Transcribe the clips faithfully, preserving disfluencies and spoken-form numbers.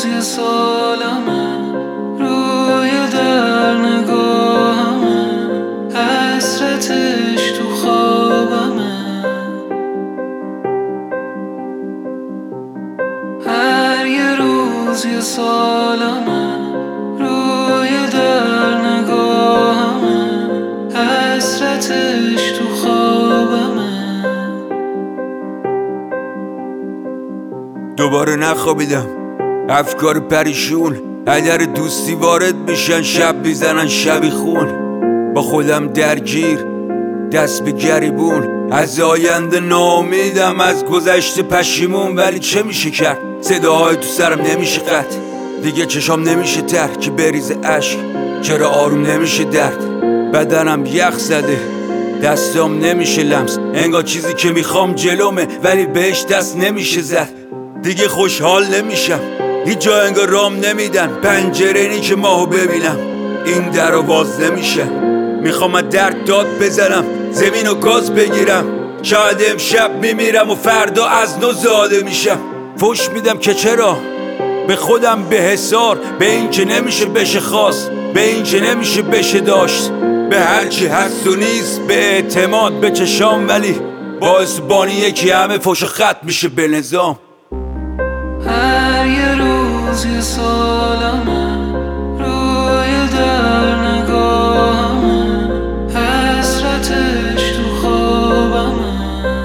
روز یه سالمه روی در نگاهمه، حسرتش تو خوابمه. هر یه روز یه سالمه روی در نگاهمه، حسرتش تو خوابمه. دوباره نخوابیدم، افکار پریشون اگر دوستی وارد میشن، شب میزنن شبی خون. با خودم درگیر، دست به گریبون، از آینده ناامیدم، از گذشته پشیمون. ولی چه میشه کرد؟ صداهای تو سرم نمیشه قطع، دیگه چشام نمیشه تر که بریز عشق. چرا آروم نمیشه درد؟ بدنم یخ زده، دستام نمیشه لمس، انگار چیزی که میخوام جلومه ولی بهش دست نمیشه زد. دیگه خوشحال نمیشم، هیچ جا انگار رام نمیدن، پنجره نی که ماهو ببینم، این در رو باز نمیشه. میخوام از درد داد بزنم، زمین و گاز بگیرم، شاید امشب میمیرم و فردا از نو زاده میشم. فوش میدم که چرا به خودم به حسار، به این که نمیشه بشه خواست، به این که نمیشه بشه داشت، به هرچی هست و نیست، به اعتماد به چشام. ولی باعث بانی یکی همه فوش و خط میشه به نظام. هر یه روز یه سالمه روی در نگاهمه، حسرتش تو خوابمه.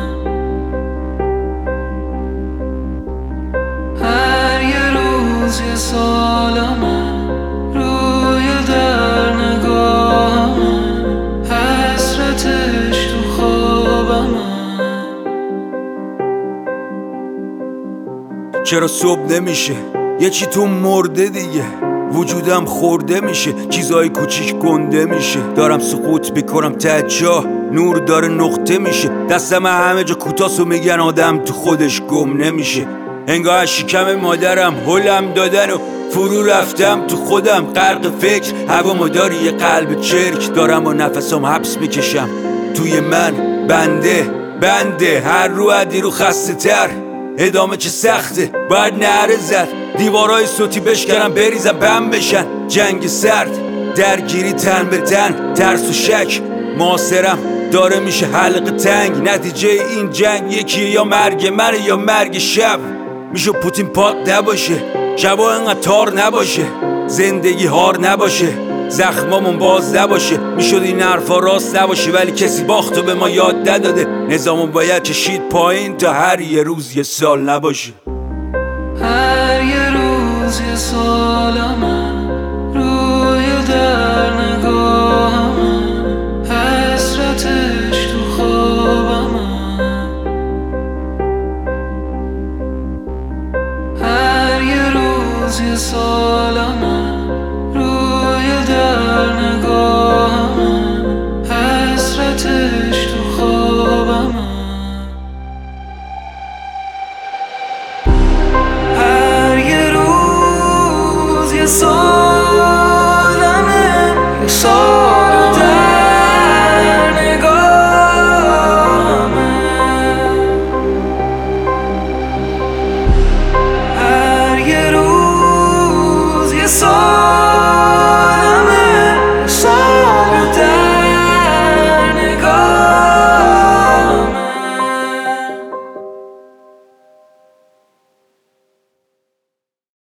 هر یه روز یه سالمه روی در نگاهمه، حسرتش تو خوابمه. چرا صبح نمیشه؟ یه چی تو مرده دیگه، وجودم خورده میشه، چیزای کوچیک گنده میشه. دارم سقوط میکنم ته چاه، نور داره نقطه میشه، دستم همه جا کوتاست و میگن آدم تو خودش گم نمیشه. انگار از شکم مادرم هلم دادن و فرو رفتم تو خودم، غرق فکر، هوامو داری یه قلب چرک، دارم و نفسم حبس میکشم توی من. بنده بنده هر رو عدی رو خسته تر، ادامه چه سخته، باید نعره زد، دیوارای صوتی بشکنم بریزم بم بشن. جنگ سرد، درگیری تن به تن، ترس و شک، معاصرم داره میشه حلقه تنگ. نتیجه این جنگ یکیه، یا مرگ منه یا مرگ شب. میشه پوتین پاک نباشه، شبا انقدر تار نباشه، زندگی هار نباشه، زخمامون باز نباشه. میشد این حرفا راست نباشه ولی کسی باختو به ما یاد نداده. نظامون باید کشید پایین تا هر یه روز یه سال نباشه. هر یه روز یه سالمه روی در نگاهمه، حسرتش تو خوابمه. هر یه روز یه سالمه روی در نگاهمه، حسرتش تو خوابمه. هر یه روز یه سالمه، یه سالمه